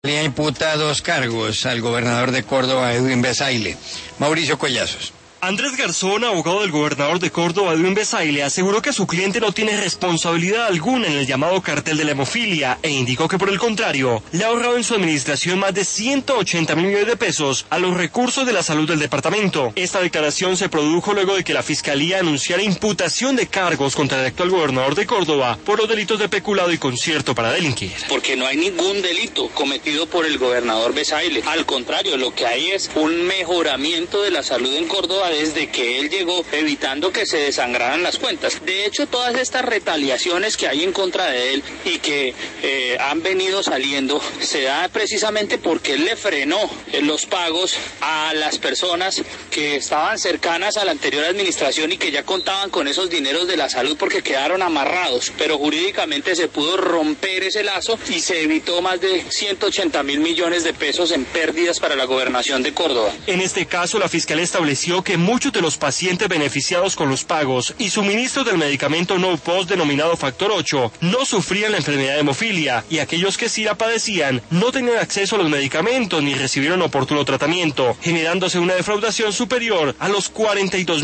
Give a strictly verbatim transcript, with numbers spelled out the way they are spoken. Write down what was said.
Le imputa dos cargos al gobernador de Córdoba, Edwin Besaile. Mauricio Collazos. Andrés Garzón, abogado del gobernador de Córdoba, Edwin Besaile, aseguró que su cliente no tiene responsabilidad alguna en el llamado cartel de la hemofilia e indicó que por el contrario, le ha ahorrado en su administración más de ciento ochenta mil millones de pesos a los recursos de la salud del departamento. Esta declaración se produjo luego de que la Fiscalía anunciara imputación de cargos contra el actual gobernador de Córdoba por los delitos de peculado y concierto para delinquir. Porque no hay ningún delito cometido por el gobernador Besaile. Al contrario, lo que hay es un mejoramiento de la salud en Córdoba desde que él llegó, evitando que se desangraran las cuentas. De hecho, todas estas retaliaciones que hay en contra de él y que eh, han venido saliendo, se da precisamente porque él le frenó los pagos a las personas que estaban cercanas a la anterior administración y que ya contaban con esos dineros de la salud porque quedaron amarrados, pero jurídicamente se pudo romper ese lazo y se evitó más de ciento ochenta mil millones de pesos en pérdidas para la gobernación de Córdoba. En este caso, la Fiscalía estableció que muchos de los pacientes beneficiados con los pagos y suministros del medicamento No Post denominado Factor ocho no sufrían la enfermedad de hemofilia y aquellos que sí la padecían no tenían acceso a los medicamentos ni recibieron oportuno tratamiento, generándose una defraudación superior a los cuarenta y dos